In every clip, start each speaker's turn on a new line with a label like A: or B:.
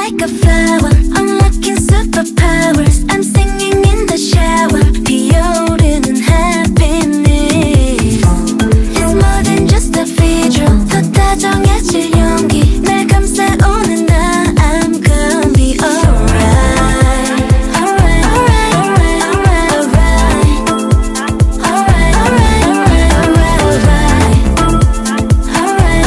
A: like a flower, unlocking superpowers. I'm singing in the shower, 피어오르는 happiness. It's more than just a visual, 더 다정해질 용기 날 감싸오는 나. I'm gonna be alright. Alright, alright, alright, alright, alright, alright, alright, alright, alright,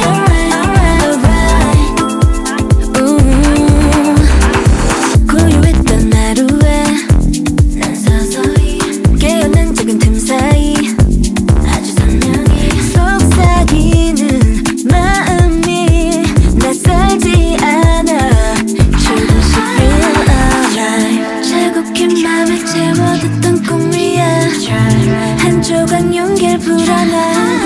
A: alright, alright. 고요했던 하루에 난 서서히 깨어난 작은 틈 사이 아주 선명히 속삭이는 마음이 낯설지 않아. 조금씩 feel alright. 차곡히 맘에 채워뒀던 꿈 위에 한 조각 용기를 불어넣어.